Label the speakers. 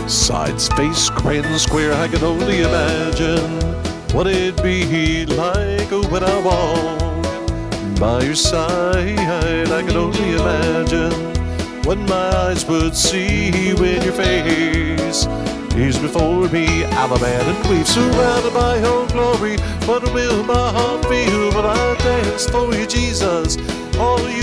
Speaker 1: Sides, face, grin, square, I can only imagine what it'd be like when I walk by your side. I can only imagine what my eyes would see when your face is before me. I'm a man and we've surrounded by your glory. What will my heart feel when I dance for you, Jesus? All you